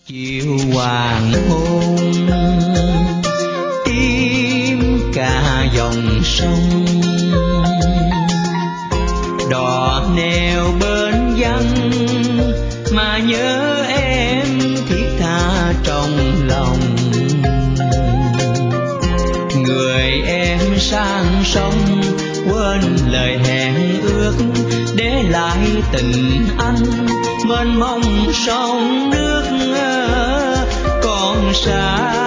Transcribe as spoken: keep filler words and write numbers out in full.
Chiều hoàng hôn tím cả dòng sông, đò neo bên vắng mà nhớ em thiết tha trong lòng. Người em sang sông quên lời hẹn ước, để lại tình anh mênh mông sông nước còn xa.